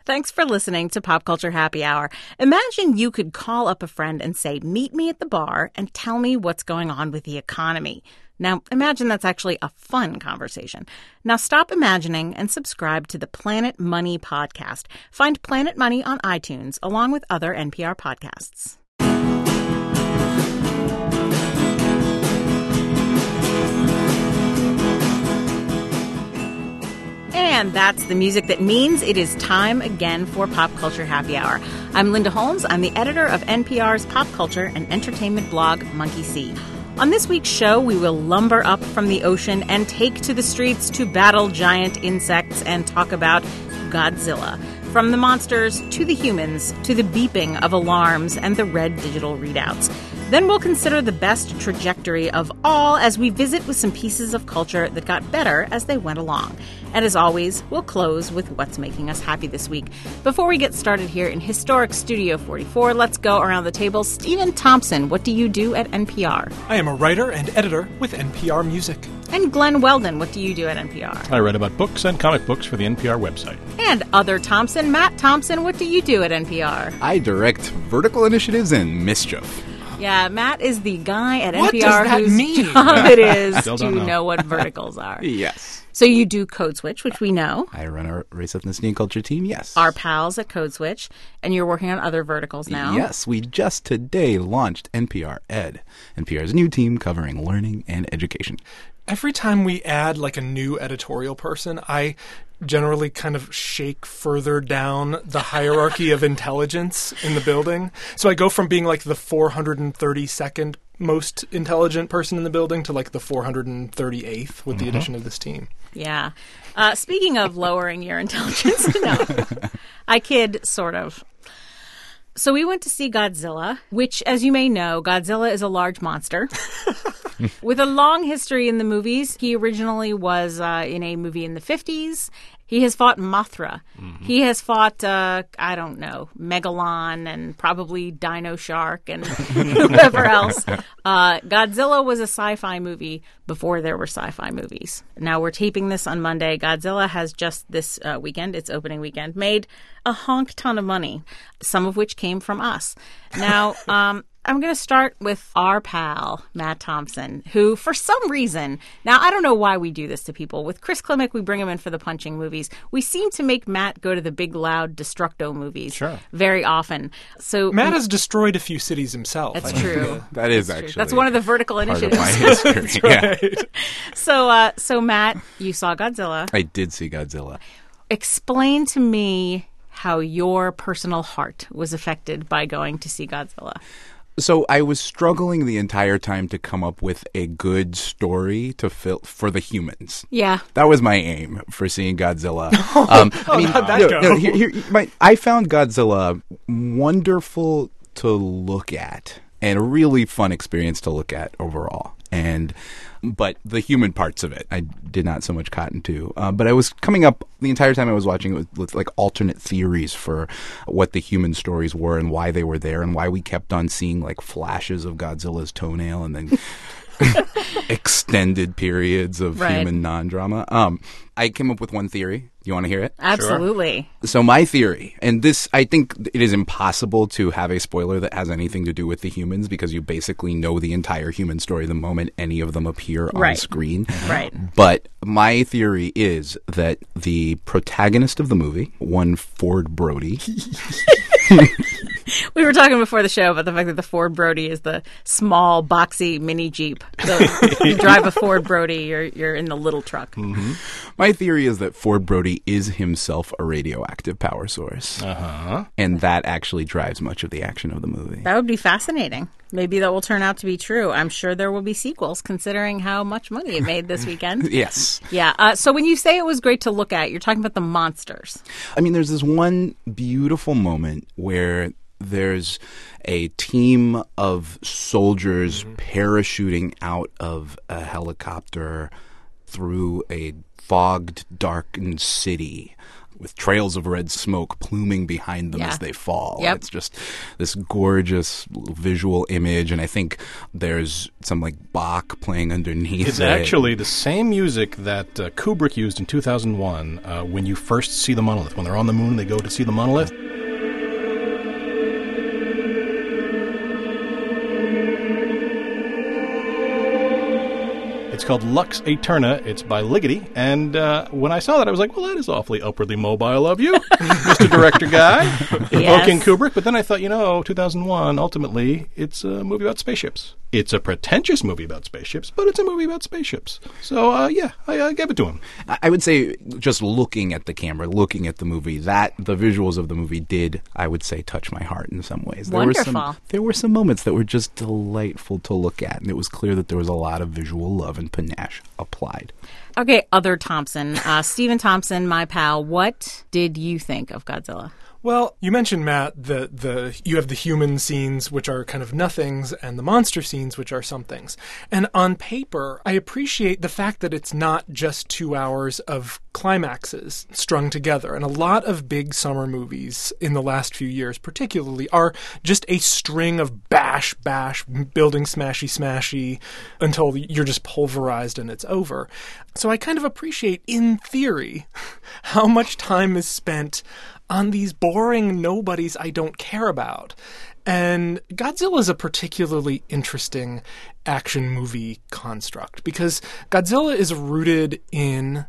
Thanks for listening to Pop Culture Happy Hour. Imagine you could call up a friend and say, meet me at the bar and tell me what's going on with the economy. Now, imagine that's actually a fun conversation. Now stop imagining and subscribe to the Planet Money podcast. Find Planet Money on iTunes, along with other NPR podcasts. And that's the music that means it is time again for Pop Culture Happy Hour. I'm Linda Holmes. I'm the editor of NPR's pop culture and entertainment blog, Monkey See. On this week's show, we will lumber up from the ocean and take to the streets to battle giant insects and talk about Godzilla. From the monsters to the humans to the beeping of alarms and the red digital readouts. Then we'll consider the best trajectory of all as we visit with some pieces of culture that got better as they went along. And as always, we'll close with what's making us happy this week. Before we get started here in historic Studio 44, let's go around the table. Stephen Thompson, what do you do at NPR? I am a writer and editor with NPR Music. And Glenn Weldon, what do you do at NPR? I write about books and comic books for the NPR website. And other Thompson, Matt Thompson, what do you do at NPR? I direct vertical initiatives and mischief. Yeah, Matt is the guy at What NPR does that whose mean? job it is Still to don't know what verticals are. Yes. So you do Code Switch, which we know. I run a race, ethnicity, and culture team, yes. Our pals at Code Switch, and you're working on other verticals now. Yes, we just today launched NPR Ed, NPR's new team covering learning and education. Every time we add like a new editorial person, I generally kind of shake further down the hierarchy of intelligence in the building. So I go from being like the 432nd most intelligent person in the building to like the 438th with the addition of this team. Yeah. Speaking of lowering your intelligence, no. I kid, sort of. So we went to see Godzilla, which, as you may know, Godzilla is a large monster with a long history in the movies. He originally was in a movie in the 50s. He has fought Mothra. Mm-hmm. He has fought, I don't know, Megalon and probably Dino Shark and whoever else. Godzilla was a sci-fi movie before there were sci-fi movies. Now we're taping this on Monday. Godzilla has just this weekend, its opening weekend, made a honk ton of money, some of which came from us. Now, I'm going to start with our pal, Matt Thompson, who, for some reason, now I don't know why we do this to people. With Chris Klimek, we bring him in for the punching movies. We seem to make Matt go to the big, loud Destructo movies very often. So Matt has destroyed a few cities himself. That's true. That is That's actually That's one of the vertical part initiatives. of my history. Right. Yeah. So Matt, you saw Godzilla. I did see Godzilla. Explain to me how your personal heart was affected by going to see Godzilla. So I was struggling the entire time to come up with a good story to fill for the humans. Yeah. That was my aim for seeing Godzilla. how'd that go? I found Godzilla wonderful to look at and a really fun experience to look at overall. But the human parts of it, I did not so much cotton to. But I was coming up the entire time I was watching it with like alternate theories for what the human stories were and why they were there and why we kept on seeing like flashes of Godzilla's toenail and then extended periods of human non-drama. I came up with one theory. Do you want to hear it? Absolutely. Sure. So my theory, and this, I think it is impossible to have a spoiler that has anything to do with the humans because you basically know the entire human story the moment any of them appear on screen. Right. But my theory is that the protagonist of the movie, one Ford Brody... We were talking before the show about the fact that the Ford Brody is the small, boxy mini Jeep. So you drive a Ford Brody, you're in the little truck. Mm-hmm. My theory is that Ford Brody is himself a radioactive power source. Uh-huh. And that actually drives much of the action of the movie. That would be fascinating. Maybe that will turn out to be true. I'm sure there will be sequels, considering how much money it made this weekend. Yes. Yeah. So when you say it was great to look at, you're talking about the monsters. I mean, there's this one beautiful moment where there's a team of soldiers parachuting out of a helicopter through a fogged, darkened city, with trails of red smoke pluming behind them Yeah. as they fall. Yep. It's just this gorgeous visual image, and I think there's some like Bach playing underneath It's it. actually the same music that Kubrick used in 2001 when you first see the monolith. When they're on the moon, they go to see the monolith. It's called Lux Aeterna. It's by Ligeti. And when I saw that, I was like, well, that is awfully upwardly mobile of you, Mr. Director Guy, invoking Kubrick. But then I thought, 2001, ultimately, it's a movie about spaceships. It's a pretentious movie about spaceships, but it's a movie about spaceships. So, I gave it to him. I would say just looking at the camera, looking at the movie, that the visuals of the movie did, I would say, touch my heart in some ways. Wonderful. There were some moments that were just delightful to look at, and it was clear that there was a lot of visual love and panache applied. Okay, other Thompson. Stephen Thompson, my pal, what did you think of Godzilla? Well, you mentioned, Matt, you have the human scenes, which are kind of nothings, and the monster scenes, which are somethings. And on paper, I appreciate the fact that it's not just 2 hours of climaxes strung together. And a lot of big summer movies in the last few years, particularly, are just a string of bash, building smashy, until you're just pulverized and it's over. So I kind of appreciate, in theory, how much time is spent on these boring nobodies I don't care about. And Godzilla is a particularly interesting action movie construct because Godzilla is rooted in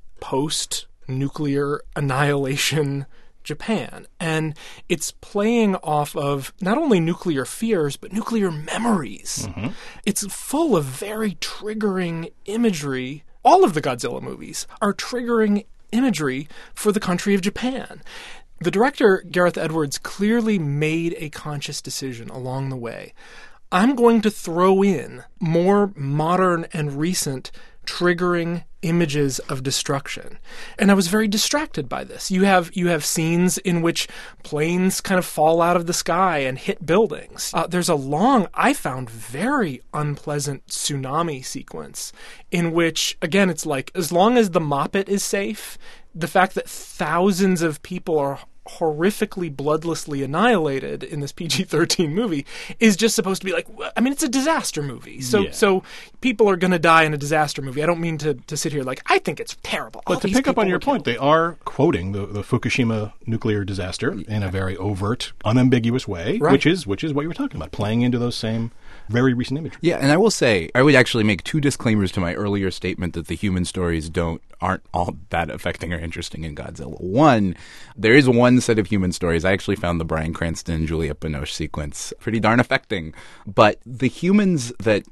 post-nuclear annihilation Japan. And it's playing off of not only nuclear fears, but nuclear memories. Mm-hmm. It's full of very triggering imagery. All of the Godzilla movies are triggering imagery for the country of Japan. The director, Gareth Edwards, clearly made a conscious decision along the way. I'm going to throw in more modern and recent triggering images of destruction. And I was very distracted by this. You have scenes in which planes kind of fall out of the sky and hit buildings. There's a long, I found very unpleasant tsunami sequence in which, again, it's like, as long as the Moppet is safe, the fact that thousands of people are horrifically bloodlessly annihilated in this PG-13 movie is just supposed to be like, I mean, it's a disaster movie. So people are going to die in a disaster movie. I don't mean to sit here like, I think it's terrible. But to pick up on your point, they are quoting the Fukushima nuclear disaster in a very overt, unambiguous way, right, which is what you were talking about, playing into those same very recent imagery. Yeah, and I will say, I would actually make two disclaimers to my earlier statement that the human stories aren't all that affecting or interesting in Godzilla. One, there is one set of human stories. I actually found the Bryan Cranston, Juliette Binoche sequence pretty darn affecting. But the humans the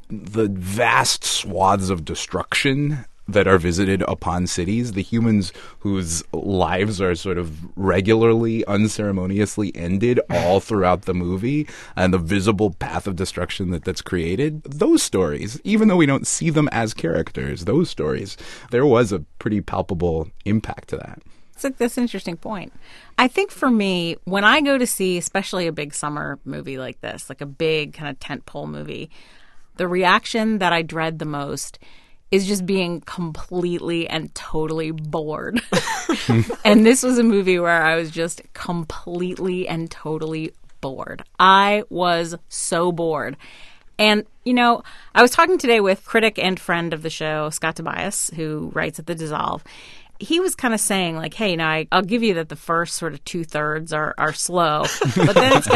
vast swaths of destruction that are visited upon cities, the humans whose lives are sort of regularly, unceremoniously ended all throughout the movie, and the visible path of destruction that's created, those stories, even though we don't see them as characters, those stories, there was a pretty palpable impact to that. That's an interesting point. I think for me, when I go to see, especially a big summer movie like this, like a big kind of tentpole movie, the reaction that I dread the most is just being completely and totally bored. And this was a movie where I was just completely and totally bored. I was so bored. And, I was talking today with critic and friend of the show, Scott Tobias, who writes at The Dissolve. He was kind of saying, like, hey, now I'll give you that the first sort of 2/3 are slow, but then it's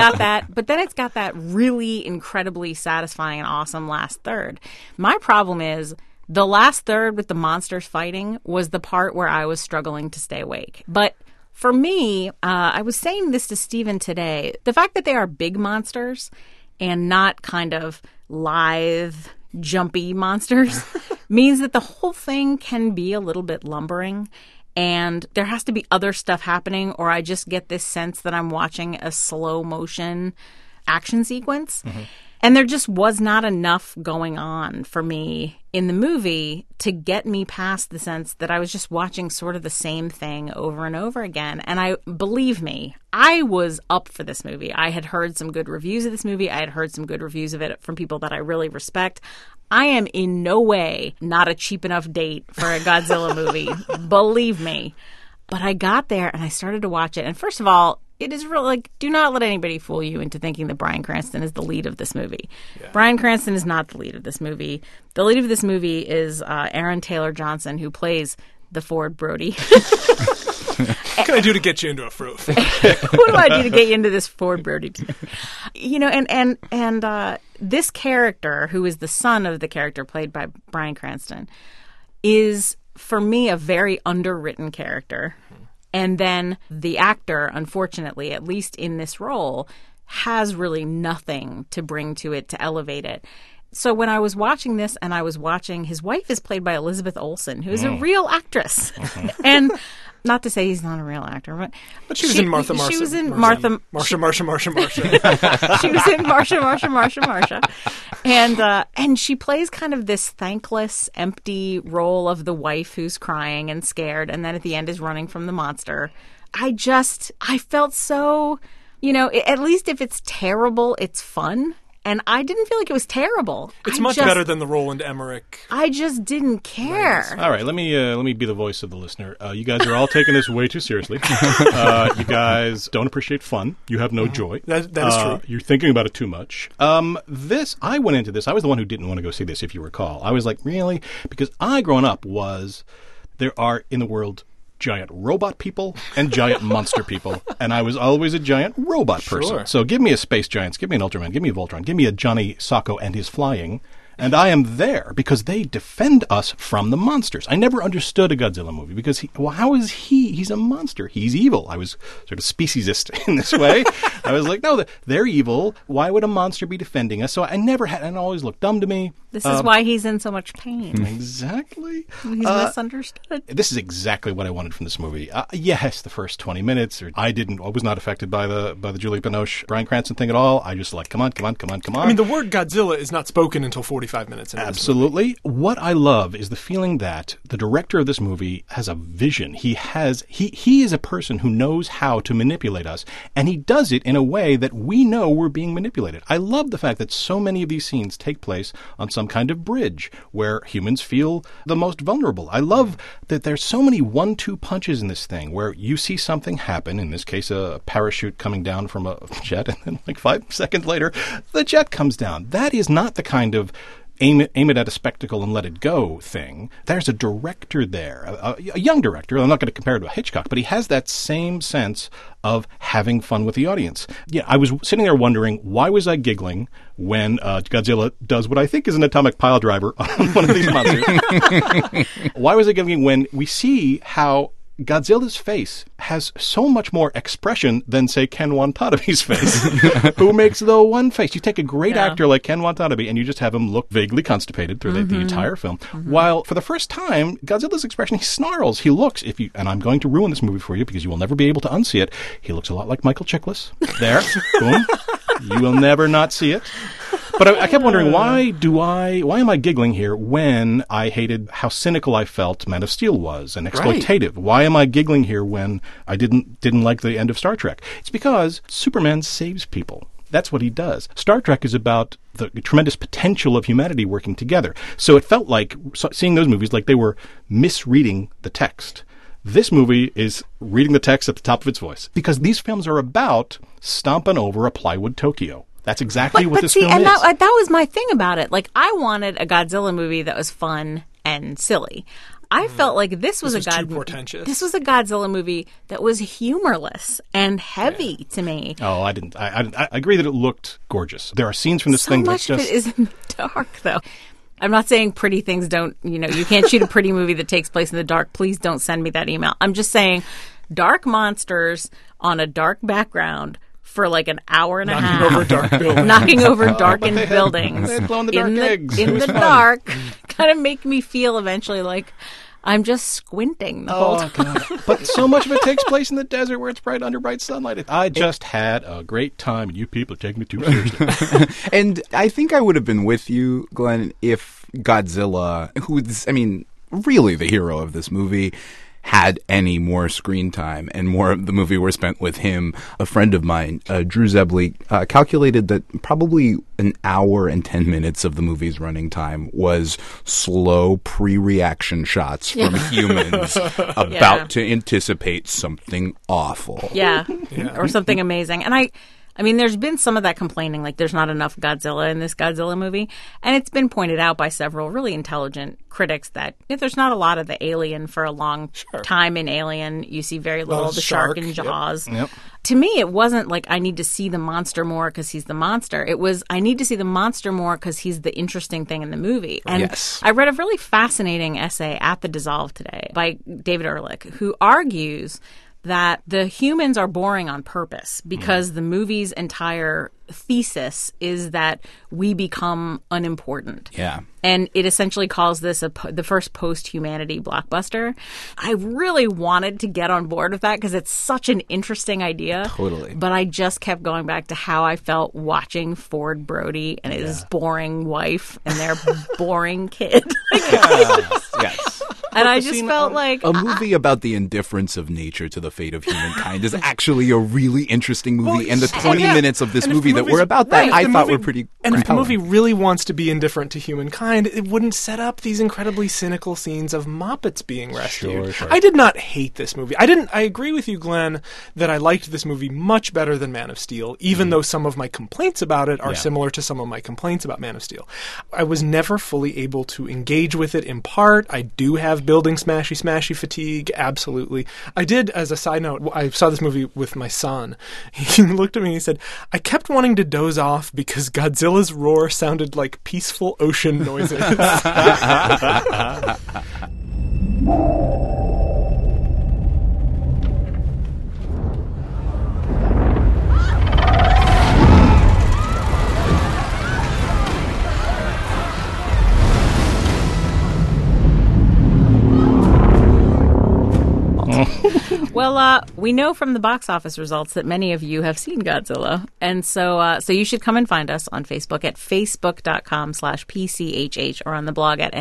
got that really incredibly satisfying and awesome last third. My problem is the last third with the monsters fighting was the part where I was struggling to stay awake. But for me, I was saying this to Stephen today, the fact that they are big monsters and not kind of lithe, jumpy monsters means that the whole thing can be a little bit lumbering, and there has to be other stuff happening, or I just get this sense that I'm watching a slow motion action sequence. Mm-hmm. And there just was not enough going on for me in the movie to get me past the sense that I was just watching sort of the same thing over and over again. And believe me, I was up for this movie. I had heard some good reviews of this movie. I had heard some good reviews of it from people that I really respect. I am in no way not a cheap enough date for a Godzilla movie. Believe me. But I got there and I started to watch it. And first of all, it is real, like, do not let anybody fool you into thinking that Bryan Cranston is the lead of this movie. Yeah. Bryan Cranston is not the lead of this movie. The lead of this movie is Aaron Taylor Johnson, who plays the Ford Brody. What can I do to get you into a fruit? What do I do to get you into this Ford Brody? You know, and this character, who is the son of the character played by Bryan Cranston, is, for me, a very underwritten character. And then the actor, unfortunately, at least in this role, has really nothing to bring to it to elevate it. So when I was watching this, and I was watching, his wife is played by Elizabeth Olsen, who is a real actress. And not to say he's not a real actor, but she was in Martha. She was in Marsha. She was in Marsha. And she plays kind of this thankless, empty role of the wife who's crying and scared, and then at the end is running from the monster. I felt so, at least if it's terrible, it's fun. And I didn't feel like it was terrible. It's much better than the Roland Emmerich. I just didn't care. All right, let me be the voice of the listener. You guys are all taking this way too seriously. You guys don't appreciate fun. You have no joy. That is true. You're thinking about it too much. I went into this. I was the one who didn't want to go see this, if you recall. I was like, really? Because growing up, there are in the world giant robot people and giant monster people, and I was always a giant robot person. Sure. So give me a Space Giants, give me an Ultraman, give me a Voltron, give me a Johnny Sacco and his flying, and I am there because they defend us from the monsters. I never understood a Godzilla movie because how is he's a monster? He's evil. I was sort of speciesist in this way. I was like, no, they're evil. Why would a monster be defending us? So I never had, and it always looked dumb to me. This is why he's in so much pain. Exactly. He's misunderstood. This is exactly what I wanted from this movie. Yes, the first 20 minutes, I was not affected by the Julie Binoche, Bryan Cranston thing at all. I just come on. I mean, the word Godzilla is not spoken until 45 minutes into Absolutely. What I love is the feeling that the director of this movie has a vision. He is a person who knows how to manipulate us, and he does it in a way that we know we're being manipulated. I love the fact that so many of these scenes take place on some kind of bridge where humans feel the most vulnerable. I love that there's so many 1-2 punches in this thing where you see something happen, in this case a parachute coming down from a jet, and then like 5 seconds later the jet comes down. That is not the kind of aim it at a spectacle and let it go thing. There's a director there, a young director. I'm not going to compare it to a Hitchcock, but he has that same sense of having fun with the audience. Yeah, I was sitting there wondering, why was I giggling when Godzilla does what I think is an atomic pile driver on one of these monsters? Why was I giggling when we see how Godzilla's face has so much more expression than, say, Ken Watanabe's face, who makes the one face. You take a great actor like Ken Watanabe and you just have him look vaguely constipated through the entire film. While for the first time, Godzilla's expression, he snarls. He looks, and I'm going to ruin this movie for you because you will never be able to unsee it. He looks a lot like Michael Chiklis. There. Boom. You will never not see it. But I kept wondering, why am I giggling here when I hated how cynical I felt Man of Steel was and exploitative? Right. Why am I giggling here when I didn't like the end of Star Trek? It's because Superman saves people. That's what he does. Star Trek is about the tremendous potential of humanity working together. So it felt like, seeing those movies, like they were misreading the text. This movie is reading the text at the top of its voice because these films are about stomping over a plywood Tokyo. That's exactly what this film is. That was my thing about it. Like, I wanted a Godzilla movie that was fun and silly. I felt like this was too portentous. This was a Godzilla movie that was humorless and heavy to me. Oh, I didn't. I agree that it looked gorgeous. There are scenes from this thing that just... So much of it is in the dark, though. I'm not saying pretty things don't, you can't shoot a pretty movie that takes place in the dark. Please don't send me that email. I'm just saying dark monsters on a dark background for like an hour and a half. Knocking over darkened buildings. They blow in the dark eggs. In the dark. Kind of make me feel eventually like I'm just squinting the whole time. God. But so much of it takes place in the desert where it's under bright sunlight. I just had a great time, and you people are taking me too seriously. And I think I would have been with you, Glenn, if Godzilla, who's, really the hero of this movie, had any more screen time and more of the movie were spent with him. A friend of mine, Drew Zebley, calculated that probably an hour and 10 minutes of the movie's running time was slow pre-reaction shots from humans about to anticipate something awful. Yeah, or something amazing. And I mean, there's been some of that complaining, like there's not enough Godzilla in this Godzilla movie. And it's been pointed out by several really intelligent critics that if there's not a lot of the alien for a long time in Alien, you see very little of the shark in Jaws. Yep. To me, it wasn't like I need to see the monster more because he's the monster. It was I need to see the monster more because he's the interesting thing in the movie. And I read a really fascinating essay at the Dissolve today by David Ehrlich, who argues that the humans are boring on purpose because the movie's entire thesis is that we become unimportant. Yeah. And it essentially calls this the first post-humanity blockbuster. I really wanted to get on board with that because it's such an interesting idea. Totally. But I just kept going back to how I felt watching Ford Brody and his boring wife and their boring kid. Yes. And I just felt like a movie about the indifference of nature to the fate of humankind is actually a really interesting movie. And the 20 minutes of this movie that were about that, I thought were pretty And if the movie really wants to be indifferent to humankind, it wouldn't set up these incredibly cynical scenes of Muppets being rescued. Sure. I did not hate this movie. I agree with you, Glenn, that I liked this movie much better than Man of Steel, even though some of my complaints about it are similar to some of my complaints about Man of Steel. I was never fully able to engage with it in part. I do have building smashy fatigue, absolutely. I did, as a side note, I saw this movie with my son. He looked at me and he said, I kept wanting to doze off because Godzilla's roar sounded like peaceful ocean noises. Well, we know from the box office results that many of you have seen Godzilla. And so you should come and find us on Facebook at facebook.com/PCHH or on the blog at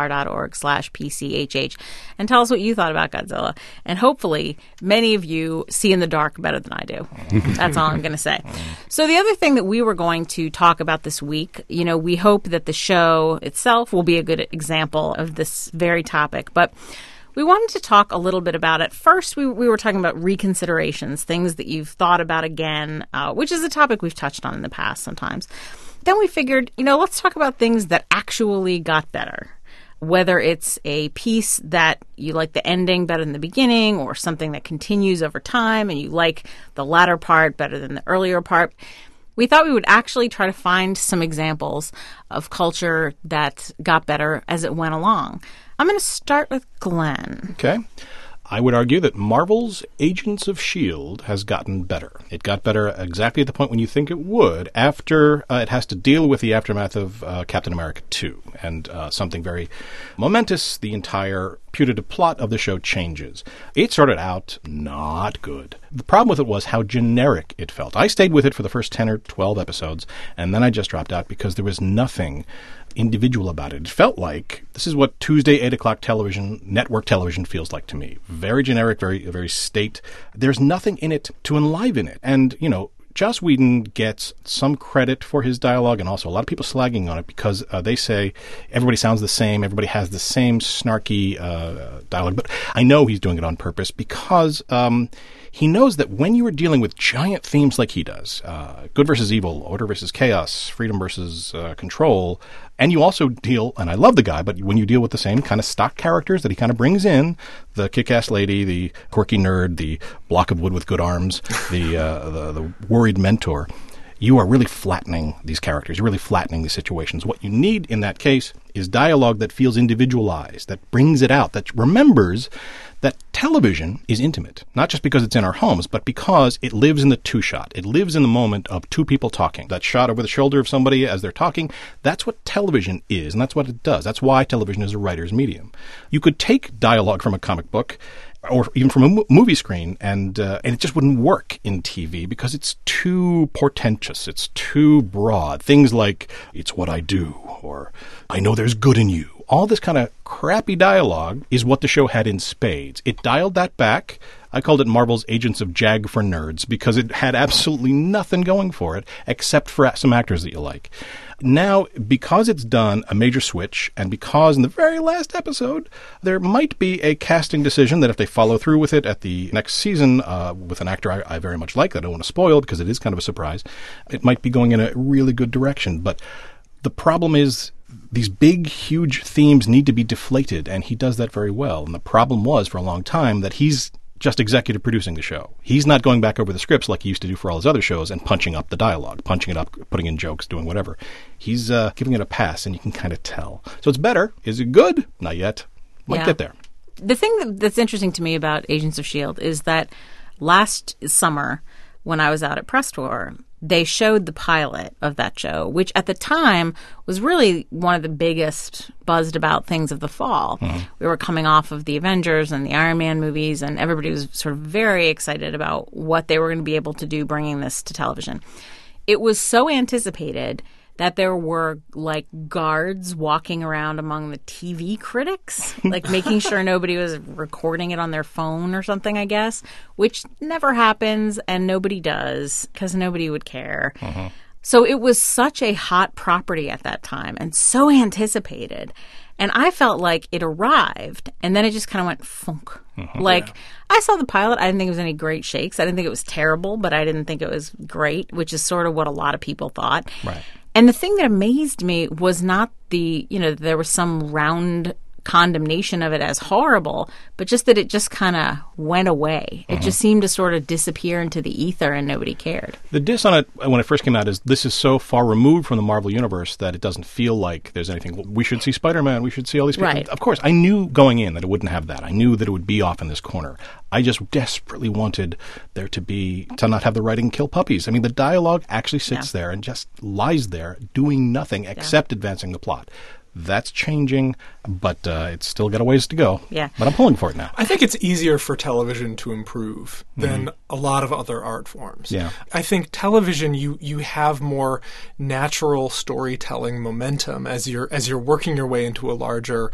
npr.org/PCHH and tell us what you thought about Godzilla. And hopefully many of you see in the dark better than I do. That's all I'm going to say. So the other thing that we were going to talk about this week, we hope that the show itself will be a good example of this very topic. But we wanted to talk a little bit about it. First, we were talking about reconsiderations, things that you've thought about again, which is a topic we've touched on in the past sometimes. Then we figured, let's talk about things that actually got better, whether it's a piece that you like the ending better than the beginning or something that continues over time and you like the latter part better than the earlier part. We thought we would actually try to find some examples of culture that got better as it went along. I'm going to start with Glenn. Okay. I would argue that Marvel's Agents of S.H.I.E.L.D. has gotten better. It got better exactly at the point when you think it would after it has to deal with the aftermath of Captain America 2. And something very momentous, the entire putative plot of the show changes. It started out not good. The problem with it was how generic it felt. I stayed with it for the first 10 or 12 episodes, and then I just dropped out because there was nothing individual about it. It felt like this is what Tuesday 8 o'clock television, network television feels like to me. Very generic, very state. There's nothing in it to enliven it. And, Joss Whedon gets some credit for his dialogue and also a lot of people slagging on it because they say everybody sounds the same, everybody has the same snarky dialogue. But I know he's doing it on purpose because he knows that when you are dealing with giant themes like he does, good versus evil, order versus chaos, freedom versus control, and you also deal, and I love the guy, but when you deal with the same kind of stock characters that he kind of brings in, the kick-ass lady, the quirky nerd, the block of wood with good arms, the worried mentor, you are really flattening these characters. You're really flattening these situations. What you need in that case is dialogue that feels individualized, that brings it out, that remembers that television is intimate, not just because it's in our homes, but because it lives in the two-shot. It lives in the moment of two people talking. That shot over the shoulder of somebody as they're talking, that's what television is, and that's what it does. That's why television is a writer's medium. You could take dialogue from a comic book or even from a movie screen, and it just wouldn't work in TV because it's too portentous. It's too broad. Things like, it's what I do, or I know there's good in you, all this kind of crappy dialogue is what the show had in spades. It dialed that back. I called it Marvel's Agents of Jag for Nerds because it had absolutely nothing going for it except for some actors that you like. Now, because it's done a major switch, and because in the very last episode, there might be a casting decision that if they follow through with it at the next season with an actor I very much like, that I don't want to spoil because it is kind of a surprise, it might be going in a really good direction. But the problem is these big, huge themes need to be deflated, and he does that very well. And the problem was for a long time that he's just executive producing the show. He's not going back over the scripts like he used to do for all his other shows and punching up the dialogue, punching it up, putting in jokes, doing whatever. He's giving it a pass, and you can kind of tell. So it's better. Is it good? Not yet. Might get there. The thing that's interesting to me about Agents of S.H.I.E.L.D. is that last summer when I was out at Press Tour, they showed the pilot of that show, which at the time was really one of the biggest buzzed about things of the fall. Mm-hmm. We were coming off of the Avengers and the Iron Man movies, and everybody was sort of very excited about what they were going to be able to do bringing this to television. It was so anticipated that there were like guards walking around among the TV critics, like making sure nobody was recording it on their phone or something, I guess, which never happens and nobody does because nobody would care. Mm-hmm. So it was such a hot property at that time and so anticipated. And I felt like it arrived and then it just kind of went funk. Mm-hmm. I saw the pilot. I didn't think it was any great shakes. I didn't think it was terrible, but I didn't think it was great, which is sort of what a lot of people thought. Right. And the thing that amazed me was not there was some round condemnation of it as horrible, but just that it just kind of went away. It just seemed to sort of disappear into the ether and nobody cared. The diss on it when it first came out is this is so far removed from the Marvel Universe that it doesn't feel like there's anything. We should see Spider-Man. We should see all these people. Right. Of course, I knew going in that it wouldn't have that. I knew that it would be off in this corner. I just desperately wanted there to not have the writing kill puppies. I mean, the dialogue actually sits there and just lies there doing nothing except advancing the plot. That's changing, but it's still got a ways to go. Yeah. But I'm pulling for it now. I think it's easier for television to improve than a lot of other art forms. Yeah. I think television, you have more natural storytelling momentum as you're working your way into a larger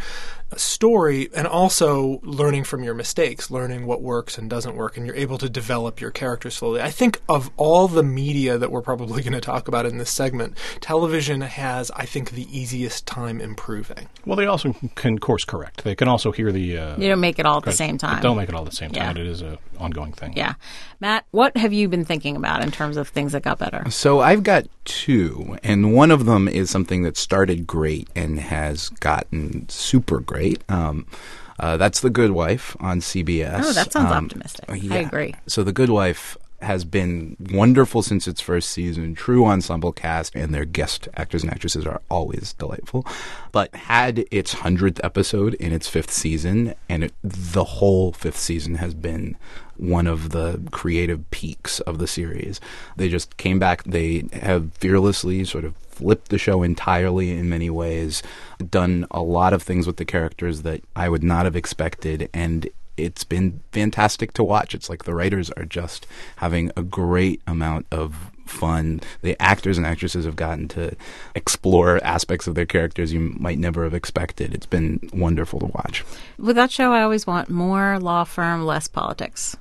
story, and also learning from your mistakes, learning what works and doesn't work, and you're able to develop your characters slowly. I think of all the media that we're probably going to talk about in this segment, television has, I think, the easiest time improving. Well, they also can course correct. They can also hear the... you don't make it all at the same time. Don't make it all at the same time. It is an ongoing thing. Yeah. Matt, what have you been thinking about in terms of things that got better? So I've got two, and one of them is something that started great and has gotten super great. That's The Good Wife on CBS. Oh, that sounds optimistic. Yeah. I agree. So The Good Wife has been wonderful since its first season. True ensemble cast, and their guest actors and actresses are always delightful. But had its 100th episode in its 5th season, and the whole 5th season has been one of the creative peaks of the series. They just came back. They have fearlessly sort of flipped the show entirely in many ways, done a lot of things with the characters that I would not have expected, and it's been fantastic to watch. It's like the writers are just having a great amount of fun. The actors and actresses have gotten to explore aspects of their characters you might never have expected. It's been wonderful to watch. With that show, I always want more law firm, less politics.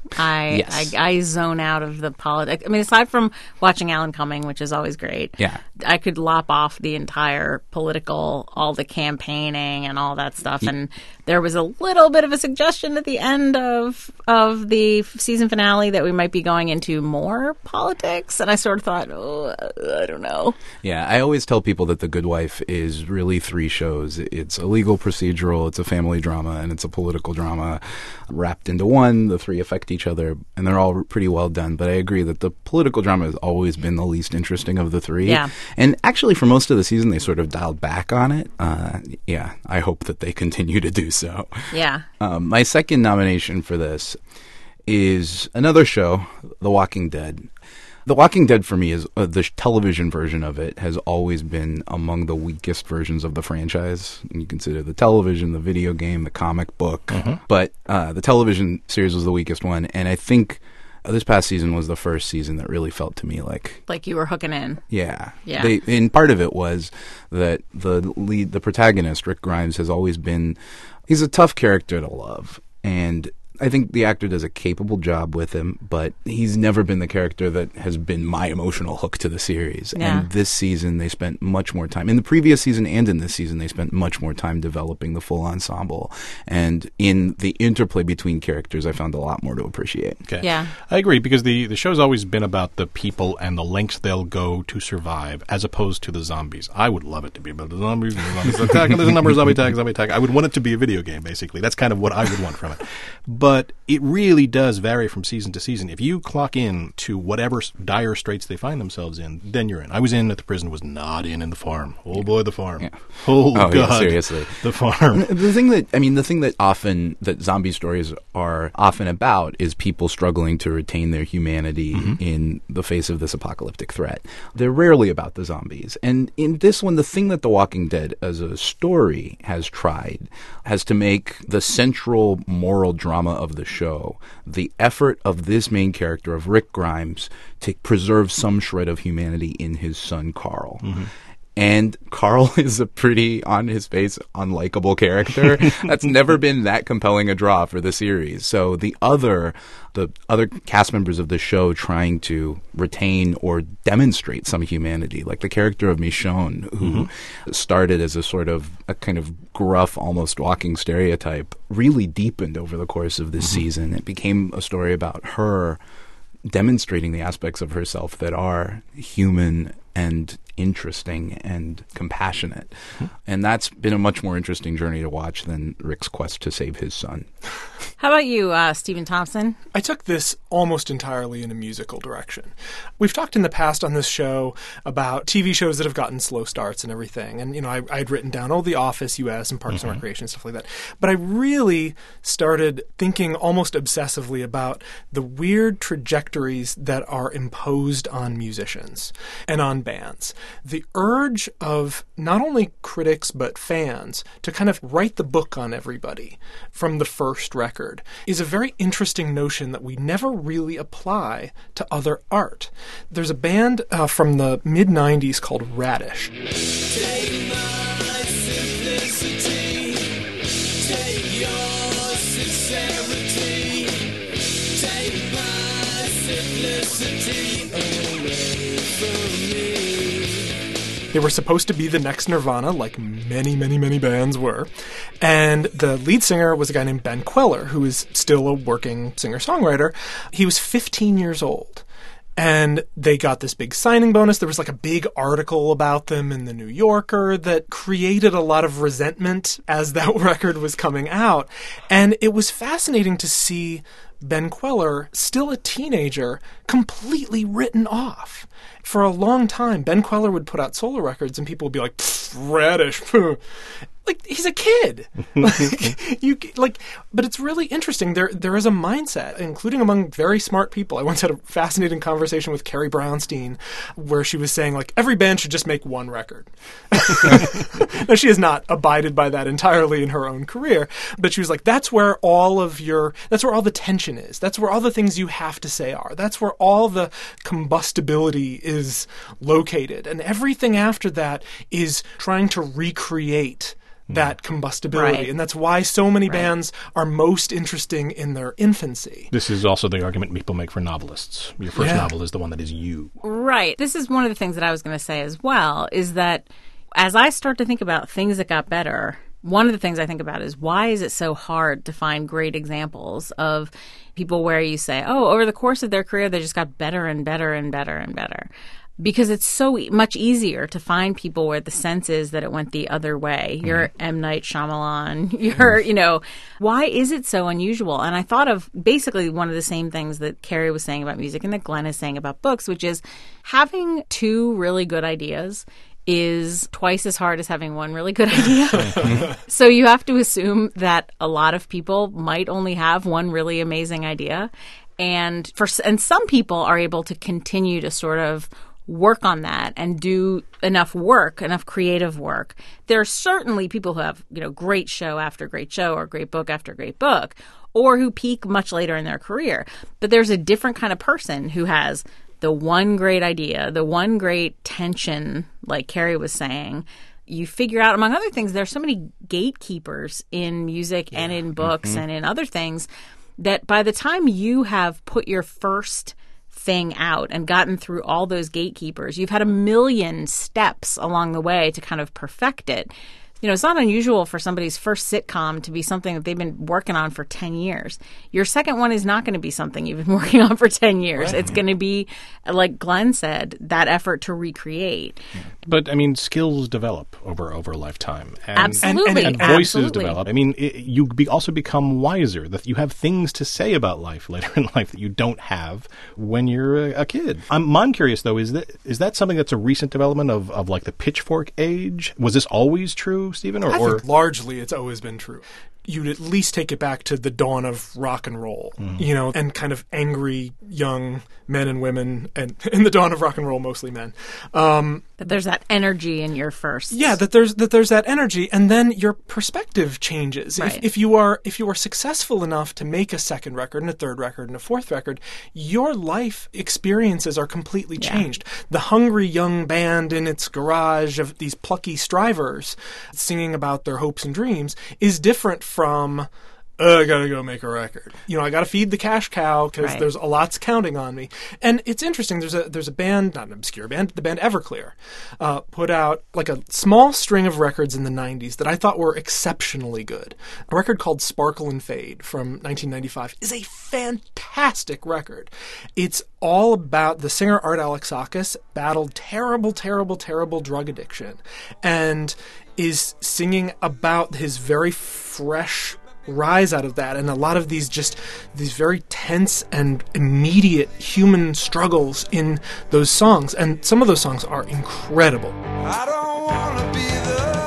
I zone out of the politics. I mean, aside from watching Alan Cumming, which is always great, I could lop off the entire political, all the campaigning and all that stuff. And there was a little bit of a suggestion at the end of the season finale that we might be going into more politics. And I sort of thought, I don't know. Yeah, I always tell people that The Good Wife is really 3 shows. It's a legal procedural, it's a family drama, and it's a political drama wrapped into one. The 3 affect each other, and they're all pretty well done. But I agree that the political drama has always been the least interesting of the 3. Yeah. And actually, for most of the season, they sort of dialed back on it. I hope that they continue to do so. Yeah. My second nomination for this is another show, The Walking Dead. The Walking Dead, for me, is the television version of it has always been among the weakest versions of the franchise. And you consider the television, the video game, the comic book. Mm-hmm. But the television series was the weakest one. And I think This past season was the first season that really felt to me like you were hooking in. Yeah. Yeah. And part of it was that the protagonist, Rick Grimes, has always been, he's a tough character to love. And I think the actor does a capable job with him, but he's never been the character that has been my emotional hook to the series. Yeah. And this season, they spent much more time. In the previous season and in this season, they spent much more time developing the full ensemble. And in the interplay between characters, I found a lot more to appreciate. Okay. Yeah. I agree, because the show's always been about the people and the lengths they'll go to survive, as opposed to the zombies. I would love it to be about the zombies. And the zombies attack, and there's a number of zombie attack. I would want it to be a video game, basically. That's kind of what I would want from it. But it really does vary from season to season. If you clock in to whatever dire straits they find themselves in, then you're in. I was in at the prison, was not in the farm. Oh boy, the farm. Yeah. Oh God, yeah, seriously, the farm. The thing that zombie stories are often about is people struggling to retain their humanity in the face of this apocalyptic threat. They're rarely about the zombies. And in this one, the thing that The Walking Dead as a story has tried has to make the central moral drama of the show the effort of this main character, of Rick Grimes, to preserve some shred of humanity in his son Carl. And Carl is a pretty, on his face, unlikable character. That's never been that compelling a draw for the series. So the other cast members of the show trying to retain or demonstrate some humanity, like the character of Michonne, who started as a kind of gruff, almost walking stereotype, really deepened over the course of this season. It became a story about her demonstrating the aspects of herself that are human and interesting and compassionate. And that's been a much more interesting journey to watch than Rick's quest to save his son. How about you, Stephen Thompson? I took this almost entirely in a musical direction. We've talked in the past on this show about TV shows that have gotten slow starts and everything. And, I'd written down, The Office US and Parks and Recreation, stuff like that. But I really started thinking almost obsessively about the weird trajectories that are imposed on musicians and on bands. The urge of not only critics but fans to kind of write the book on everybody from the first record is a very interesting notion that we never really apply to other art. There's a band from the mid-90s called Radish. Take my simplicity, take your sincerity, take my simplicity away from me. They were supposed to be the next Nirvana, like many, many, many bands were. And the lead singer was a guy named Ben Queller, who is still a working singer-songwriter. He was 15 years old. And they got this big signing bonus. There was like a big article about them in the New Yorker that created a lot of resentment as that record was coming out. And it was fascinating to see Ben Queller, still a teenager, completely written off. For a long time, Ben Queller would put out solo records and people would be like, Radish. Like, he's a kid. But it's really interesting. There is a mindset, including among very smart people. I once had a fascinating conversation with Carrie Brownstein where she was saying, every band should just make one record. Now, she has not abided by that entirely in her own career, but she was like, that's where all the tension is. That's where all the things you have to say are. That's where all the combustibility is located. And everything after that is trying to recreate that combustibility. Right. And that's why so many bands are most interesting in their infancy. This is also the argument people make for novelists. Your first novel is the one that is you. Right. This is one of the things that I was going to say as well, is that as I start to think about things that got better, one of the things I think about is, why is it so hard to find great examples of people where you say, over the course of their career, they just got better and better and better and better? Because it's so much easier to find people where the sense is that it went the other way. You're M. Night Shyamalan. You're, why is it so unusual? And I thought of basically one of the same things that Carrie was saying about music and that Glenn is saying about books, which is having two really good ideas is twice as hard as having one really good idea. So you have to assume that a lot of people might only have one really amazing idea. And some people are able to continue to sort of work on that and do enough creative work. There are certainly people who have, great show after great show or great book after great book, or who peak much later in their career. But there's a different kind of person who has the one great idea, the one great tension, like Carrie was saying. You figure out, among other things, there's so many gatekeepers in music and in books and in other things that by the time you have put your first thing out and gotten through all those gatekeepers, you've had a million steps along the way to kind of perfect it. It's not unusual for somebody's first sitcom to be something that they've been working on for 10 years. Your second one is not going to be something you've been working on for 10 years. Right. It's going to be, like Glenn said, that effort to recreate. But, skills develop over a lifetime. Absolutely. And voices develop. You also become wiser, that you have things to say about life later in life that you don't have when you're a kid. I'm curious, though, is that something that's a recent development of like the pitchfork age? Was this always true, Stephen? I think largely it's always been true. You'd at least take it back to the dawn of rock and roll, and kind of angry young men and women, and in the dawn of rock and roll, mostly men. That there's that energy in your first. Yeah, that there's that energy, and then your perspective changes. Right. If you are successful enough to make a second record and a third record and a fourth record, your life experiences are completely changed. The hungry young band in its garage of these plucky strivers singing about their hopes and dreams is different from, I gotta go make a record. I gotta feed the cash cow because there's a lot's counting on me. And it's interesting. There's a band, not an obscure band, the band Everclear, put out like a small string of records in the 90s that I thought were exceptionally good. A record called Sparkle and Fade from 1995 is a fantastic record. It's all about the singer Art Alexakis battled terrible, terrible, terrible drug addiction and is singing about his very fresh rise out of that, and a lot of these very tense and immediate human struggles in those songs, and some of those songs are incredible. I don't want to be the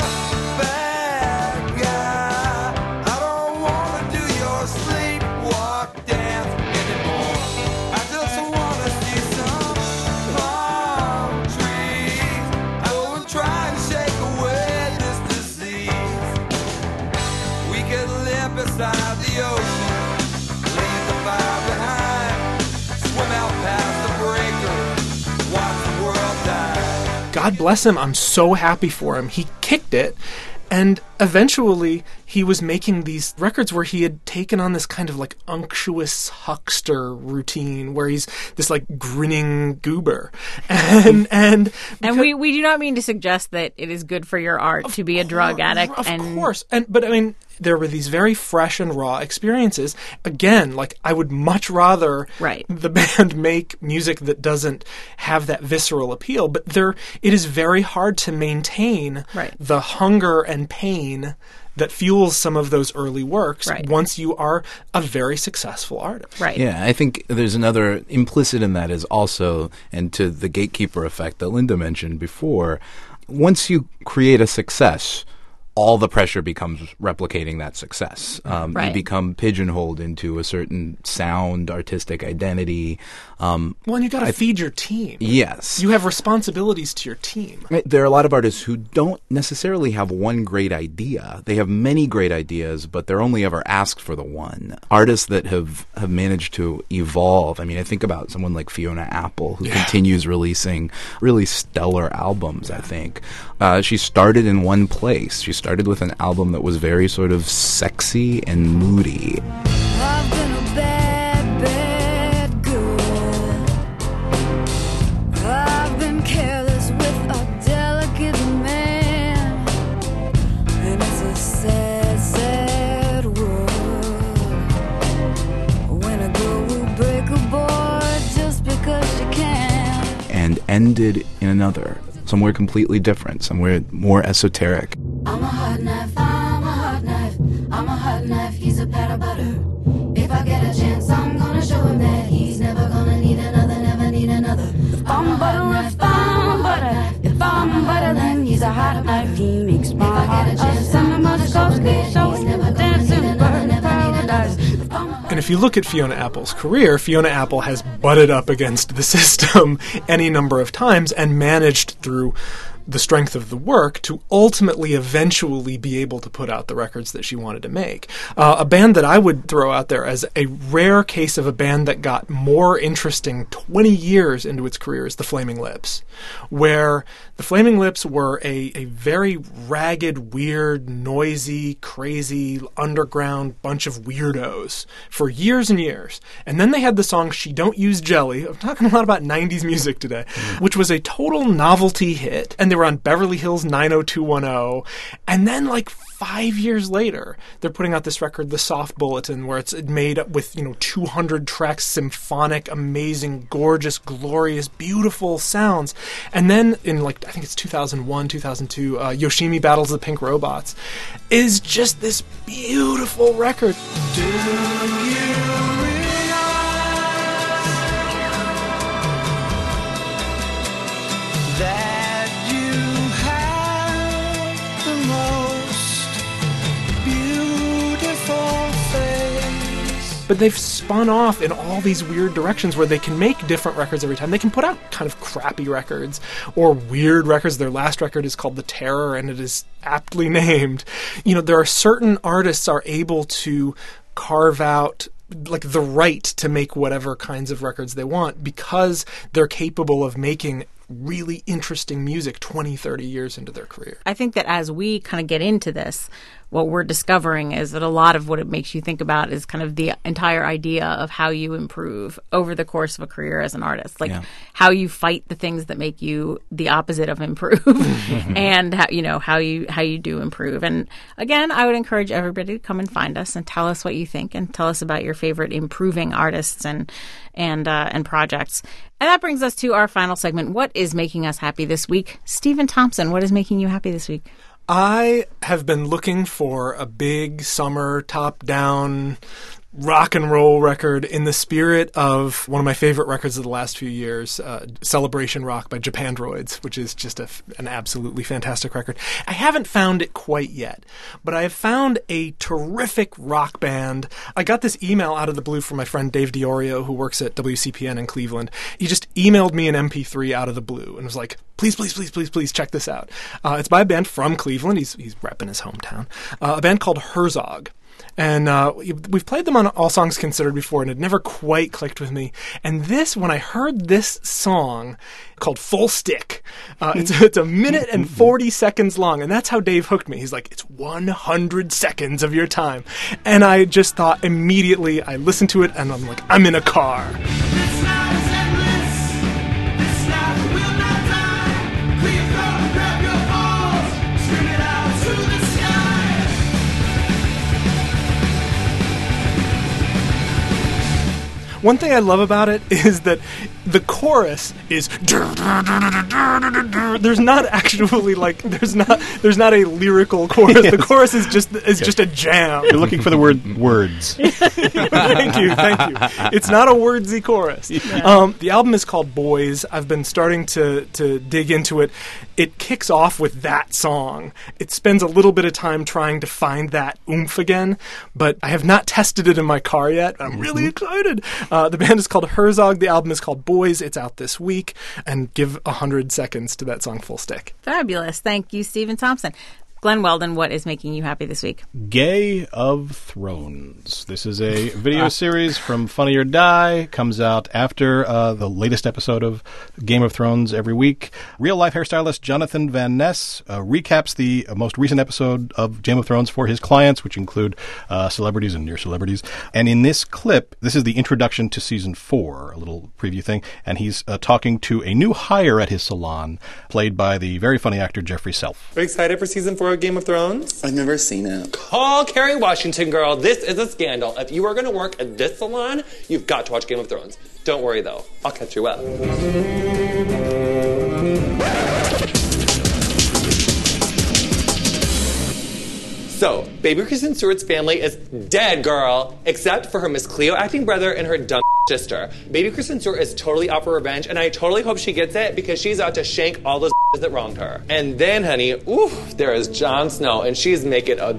bad guy. I don't want to do your sleepwalk dance anymore. I just want to see some palm trees. Go and try and shake away this disease. We could live beside the ocean, leave the fire behind, swim out past the breaker, watch the world die. God bless him. I'm so happy for him. He kicked it, and eventually he was making these records where he had taken on this kind of like unctuous huckster routine where he's this like grinning goober. And we do not mean to suggest that it is good for your art to be a drug addict. Of course. But there were these very fresh and raw experiences. Again, like I would much rather the band make music that doesn't have that visceral appeal, but it is very hard to maintain the hunger and pain that fuels some of those early works once you are a very successful artist. Right. Yeah, I think there's another implicit in that is also, and to the gatekeeper effect that Linda mentioned before, once you create a success, all the pressure becomes replicating that success. You become pigeonholed into a certain sound, artistic identity. And you got to feed your team. Yes. You have responsibilities to your team. There are a lot of artists who don't necessarily have one great idea. They have many great ideas, but they're only ever asked for the one. Artists that have managed to evolve. I think about someone like Fiona Apple, who continues releasing really stellar albums, I think. She started in one place. She started with an album that was very sort of sexy and moody. I've been a bad, bad girl. I've been careless with a delicate man. And it's a sad, sad world. When a girl will break a boy just because she can. And ended in another. Somewhere completely different, somewhere more esoteric. I'm a hot knife, I'm a hot knife, I'm a hot knife, he's a pat of butter. If I get a chance, I'm gonna show him that he's never gonna need another, never need another. If I'm butter, if I'm butter, if I'm butter, then he's a hot knife. He makes my heart a summer Moskovsky, so he's never gonna need another, never need another. And if you look at Fiona Apple's career, Fiona Apple has butted up against the system any number of times and managed through the strength of the work to ultimately eventually be able to put out the records that she wanted to make. A band that I would throw out there as a rare case of a band that got more interesting 20 years into its career is the Flaming Lips, where the Flaming Lips were a very ragged, weird, noisy, crazy, underground bunch of weirdos for years and years. And then they had the song She Don't Use Jelly. I'm talking a lot about 90s music today, which was a total novelty hit. And they were on Beverly Hills 90210. And then, like 5 years later, they're putting out this record, The Soft Bulletin, where it's made up with, 200 tracks, symphonic, amazing, gorgeous, glorious, beautiful sounds. And then in, I think it's 2001, 2002, Yoshimi Battles the Pink Robots is just this beautiful record. Do you that you have the most beautiful face? But they've spun off in all these weird directions where they can make different records every time. They can put out kind of crappy records or weird records. Their last record is called The Terror, and it is aptly named. There are certain artists are able to carve out the right to make whatever kinds of records they want because they're capable of making really interesting music 20, 30 years into their career. I think that as we kind of get into this, what we're discovering is that a lot of what it makes you think about is kind of the entire idea of how you improve over the course of a career as an artist, how you fight the things that make you the opposite of improve, and how you do improve. And again, I would encourage everybody to come and find us and tell us what you think and tell us about your favorite improving artists and projects. And that brings us to our final segment. What is making us happy this week? Stephen Thompson, what is making you happy this week? I have been looking for a big summer top-down rock and roll record in the spirit of one of my favorite records of the last few years, Celebration Rock by Japandroids, which is just an absolutely fantastic record. I haven't found it quite yet, but I have found a terrific rock band. I got this email out of the blue from my friend Dave Diorio, who works at WCPN in Cleveland. He just emailed me an MP3 out of the blue and was like, please check this out. It's by a band from Cleveland. He's repping his hometown. A band called Herzog. And we've played them on All Songs Considered before, and it never quite clicked with me. And when I heard this song called Full Stick, it's a minute and 40 seconds long, and that's how Dave hooked me. He's like, it's 100 seconds of your time. And I just thought immediately, I listened to it, and I'm like, I'm in a car. One thing I love about it is that the chorus is there's not actually there's not a lyrical chorus. Yes. The chorus is just a jam. You're looking for the word words. Thank you. It's not a wordsy chorus. Yeah. The album is called Boys. I've been starting to dig into it. It kicks off with that song. It spends a little bit of time trying to find that oomph again, but I have not tested it in my car yet. I'm really excited. The band is called Herzog. The album is called Boys. It's out this week. And give 100 seconds to that song Full Stick. Fabulous. Thank you, Stephen Thompson. Glenn Weldon, what is making you happy this week? Gay of Thrones. This is a video series from Funny or Die. Comes out after the latest episode of Game of Thrones every week. Real-life hairstylist Jonathan Van Ness recaps the most recent episode of Game of Thrones for his clients, which include celebrities and near celebrities. And in this clip, this is the introduction to Season 4, a little preview thing, and he's talking to a new hire at his salon, played by the very funny actor Jeffrey Self. Are you excited for Season 4 of Game of Thrones? I've never seen it. Call Kerry Washington, girl. This is a scandal. If you are going to work at this salon, you've got to watch Game of Thrones. Don't worry, though. I'll catch you up. So, baby Kristen Stewart's family is dead, girl. Except for her Miss Cleo acting brother and her dumb sister. Baby Kristen Stewart is totally out for revenge, and I totally hope she gets it because she's out to shank all those that wronged her. And then, honey, there is Jon Snow, and she's making a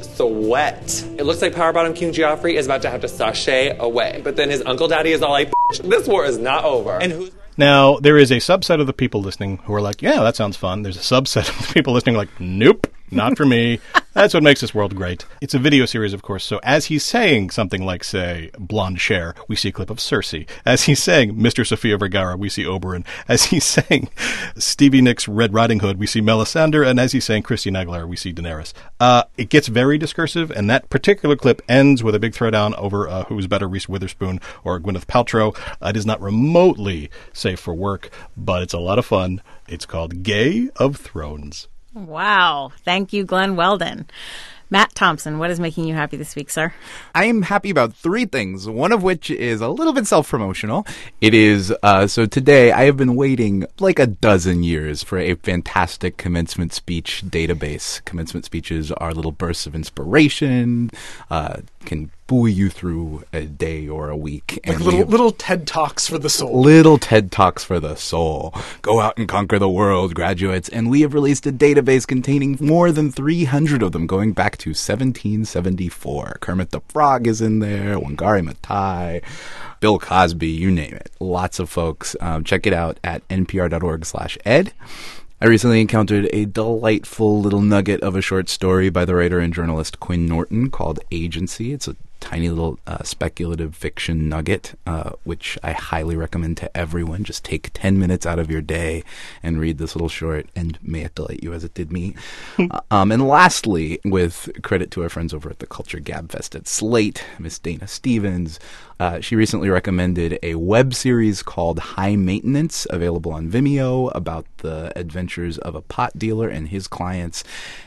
sweat. It looks like Power Bottom King Joffrey is about to have to sashay away. But then his Uncle Daddy is all like, this war is not over. And who's... Now, there is a subset of the people listening who are like, yeah, that sounds fun. There's a subset of the people listening like, nope, not for me. That's what makes this world great. It's a video series, of course, so as he's saying something like, say, Blonde Cher, we see a clip of Cersei. As he's saying Mr. Sofia Vergara, we see Oberyn. As he's saying Stevie Nicks' Red Riding Hood, we see Melisandre. And as he's saying Christine Aguilera, we see Daenerys. It gets very discursive, and that particular clip ends with a big throwdown over who's better, Reese Witherspoon or Gwyneth Paltrow. It is not remotely safe for work, but it's a lot of fun. It's called Gay of Thrones. Wow. Thank you, Glenn Weldon. Matt Thompson, what is making you happy this week, sir? I am happy about three things, one of which is a little bit self-promotional. It is, so today I have been waiting like a dozen years for a fantastic commencement speech database. Commencement speeches are little bursts of inspiration, can buoy you through a day or a week. Like little TED Talks for the soul. Little TED Talks for the soul. Go out and conquer the world, graduates. And we have released a database containing more than 300 of them going back to 1774. Kermit the Frog is in there, Wangari Maathai, Bill Cosby, you name it. Lots of folks. Check it out at npr.org/ed. I recently encountered a delightful little nugget of a short story by the writer and journalist Quinn Norton called Agency. It's a tiny little speculative fiction nugget, which I highly recommend to everyone. Just take 10 minutes out of your day and read this little short, and may it delight you as it did me. And lastly, with credit to our friends over at the Culture Gabfest at Slate, Miss Dana Stevens, she recently recommended a web series called High Maintenance, available on Vimeo, about the adventures of a pot dealer and his clients.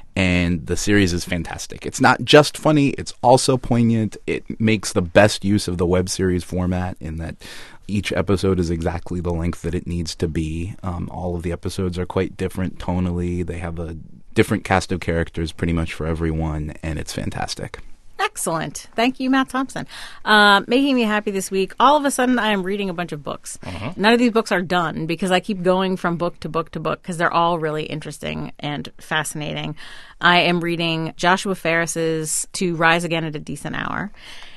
And the series is fantastic. It's not just funny, it's also poignant. It makes the best use of the web series format in that each episode is exactly the length that it needs to be. All of the episodes are quite different tonally. They have a different cast of characters pretty much for everyone, and it's fantastic. Excellent. Thank you, Matt Thompson. Making me happy this week, all of a sudden I am reading a bunch of books. None of these books are done because I keep going from book to book to book because they're all really interesting and fascinating. I am reading Joshua Ferris's To Rise Again at a Decent Hour.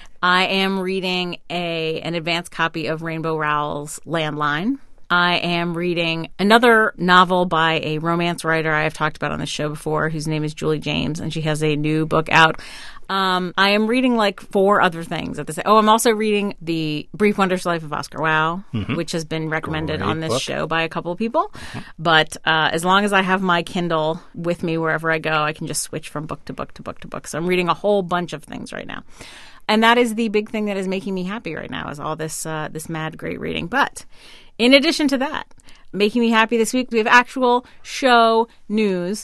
I am reading an advanced copy of Rainbow Rowell's Landline. I am reading another novel by a romance writer I have talked about on the show before, whose name is Julie James, and she has a new book out. I am reading like 4 other things at the same. Oh, I'm also reading The Brief Wondrous Life of Oscar Wilde, which has been recommended on this show by a couple of people. But as long as I have my Kindle with me wherever I go, I can just switch from book to book to book to book. So I'm reading a whole bunch of things right now. And that is the big thing that is making me happy right now, is all this this mad great reading. But in addition to that, making me happy this week, we have actual show news.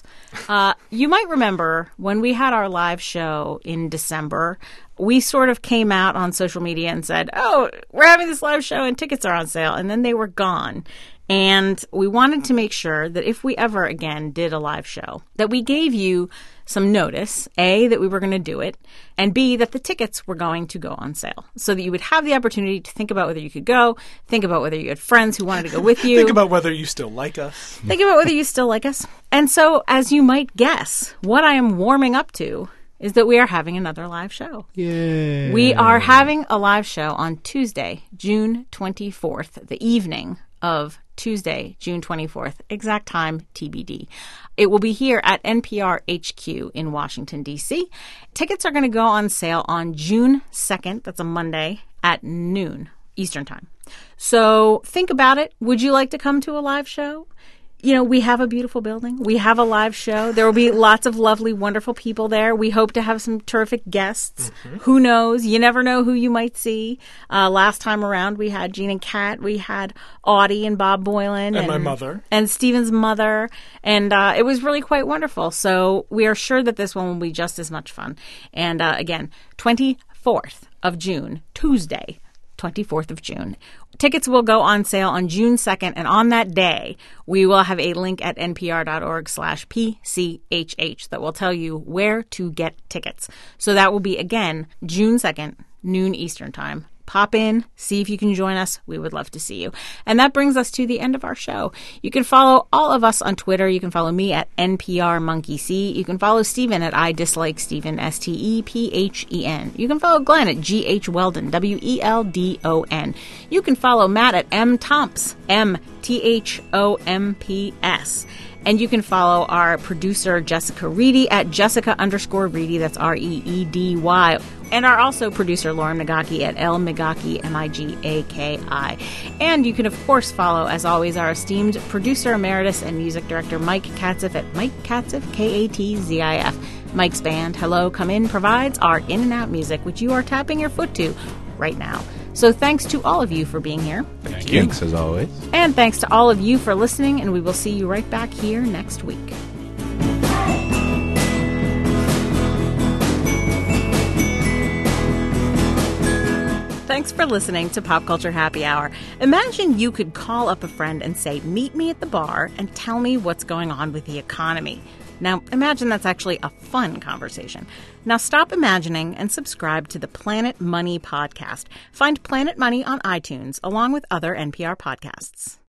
You might remember when we had our live show in December, we sort of came out on social media and said, oh, we're having this live show and tickets are on sale. And then they were gone. And we wanted to make sure that if we ever again did a live show, that we gave you some notice, A, that we were going to do it, and B, that the tickets were going to go on sale, so that you would have the opportunity to think about whether you could go, think about whether you had friends who wanted to go with you. Think about whether you still like us. Think about whether you still like us. And so, as you might guess, what I am warming up to is that we are having another live show. Yay. We are having a live show on Tuesday, June 24th, the evening of Tuesday, June 24th, exact time TBD. It will be here at NPR HQ in Washington, D.C. Tickets are going to go on sale on June 2nd, that's a Monday, at noon Eastern Time. So think about it. Would you like to come to a live show? You know, we have a beautiful building. We have a live show. There will be lots of lovely, wonderful people there. We hope to have some terrific guests. Who knows? You never know who you might see. Last time around, we had Gene and Kat. We had Audie and Bob Boylan. And my mother. And Stephen's mother. And it was really quite wonderful. So we are sure that this one will be just as much fun. And again, 24th of June, Tuesday, 24th of June. Tickets will go on sale on June 2nd, and on that day, we will have a link at npr.org/PCHH that will tell you where to get tickets. So that will be, again, June 2nd, noon Eastern Time, Pop in, see if you can join us. We would love to see you. And that brings us to the end of our show. You can follow all of us on Twitter. You can follow me at NPRMonkeyC. You can follow Stephen at I Dislike Stephen, STEPHEN. You can follow Glenn at GH Weldon, WELDON. You can follow Matt at MThomps, MTHOMPS. And you can follow our producer, Jessica Reedy, at Jessica_Reedy. That's REEDY. And our also producer, Lauren Migaki, at L Migaki, MIGAKI. And you can, of course, follow, as always, our esteemed producer emeritus and music director, Mike Katzif, at Mike Katzif, KATZIF. Mike's band, Hello, Come In, provides our in and out music, which you are tapping your foot to right now. So thanks to all of you for being here. Thank you. Thanks, as always. And thanks to all of you for listening, and we will see you right back here next week. Thanks for listening to Pop Culture Happy Hour. Imagine you could call up a friend and say, meet me at the bar and tell me what's going on with the economy. Now, imagine that's actually a fun conversation. Now stop imagining and subscribe to the Planet Money podcast. Find Planet Money on iTunes, along with other NPR podcasts.